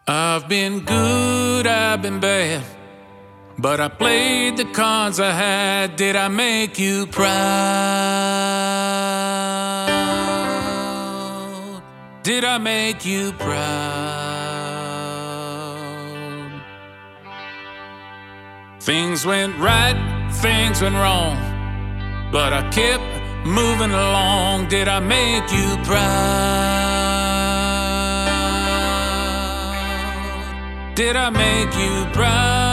I've been good, I've been bad, but I played the cards I had. Did I make you proud? Did I make you proud? Things went right, things went wrong, but I kept moving along. Did I make you proud? Did I make you proud?